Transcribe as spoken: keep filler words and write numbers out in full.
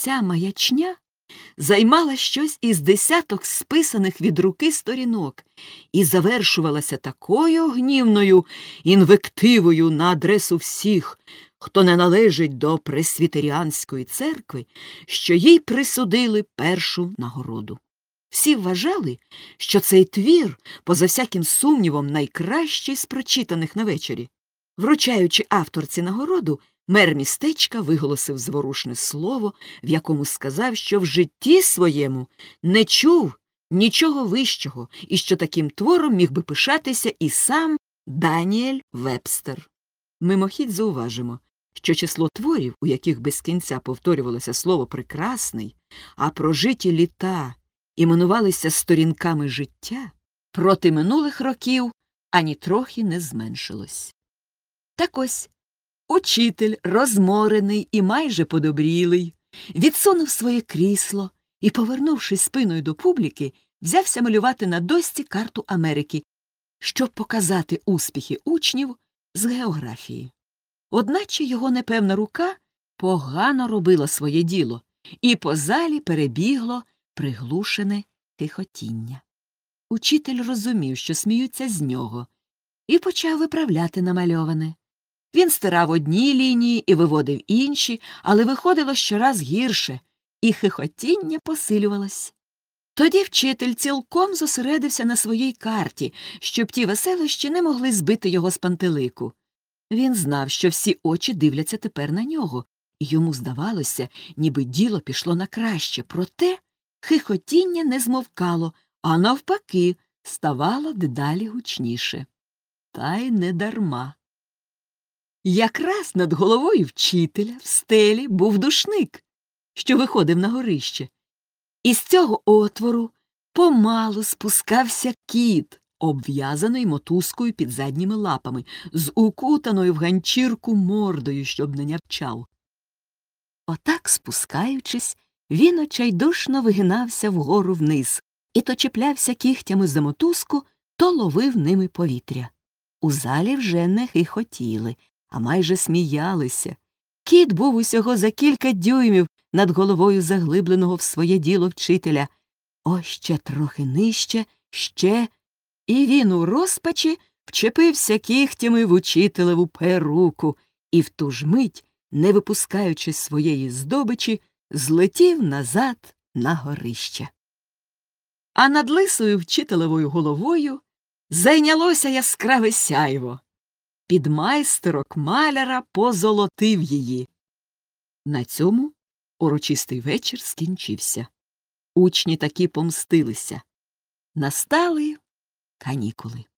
Ця маячня займала щось із десяток списаних від руки сторінок і завершувалася такою гнівною інвективою на адресу всіх, хто не належить до пресвітеріанської церкви, що їй присудили першу нагороду. Всі вважали, що цей твір, поза всяким сумнівом, найкращий з прочитаних на вечорі. Вручаючи авторці нагороду, мер містечка виголосив зворушне слово, в якому сказав, що в житті своєму не чув нічого вищого і що таким твором міг би пишатися і сам Даніель Вебстер. Мимохідь зауважимо, що число творів, у яких без кінця повторювалося слово «прекрасний», а прожиті літа іменувалися сторінками життя, проти минулих років ані трохи не зменшилось. Так ось, учитель, розморений і майже подобрілий, відсунув своє крісло і, повернувшись спиною до публіки, взявся малювати на дошці карту Америки, щоб показати успіхи учнів з географії. Одначе його непевна рука погано робила своє діло, і по залі перебігло приглушене хихотіння. Учитель розумів, що сміються з нього, і почав виправляти намальоване. Він стирав одні лінії і виводив інші, але виходило щораз гірше, і хихотіння посилювалось. Тоді вчитель цілком зосередився на своїй карті, щоб ті веселощі не могли збити його з пантелику. Він знав, що всі очі дивляться тепер на нього, і йому здавалося, ніби діло пішло на краще, проте хихотіння не змовкало, а навпаки, ставало дедалі гучніше. Та й не дарма. Якраз над головою вчителя в стелі був душник, що виходив на горище. Із цього отвору помалу спускався кіт, обв'язаний мотузкою під задніми лапами, з укутаною в ганчірку мордою, щоб не нявчав. Отак, спускаючись, він очайдушно вигинався вгору вниз і то чіплявся кігтями за мотузку, то ловив ними повітря. У залі вже не хихотіли, а майже сміялися. Кіт був усього за кілька дюймів над головою заглибленого в своє діло вчителя. Ось ще трохи нижче, ще, і він у розпачі вчепився кігтями в учителеву перуку і в ту ж мить, не випускаючи своєї здобичі, злетів назад на горище. А над лисою вчителевою головою зайнялося яскраве сяйво. Підмайстерок маляра позолотив її. На цьому урочистий вечір скінчився. Учні таки помстилися. Настали канікули.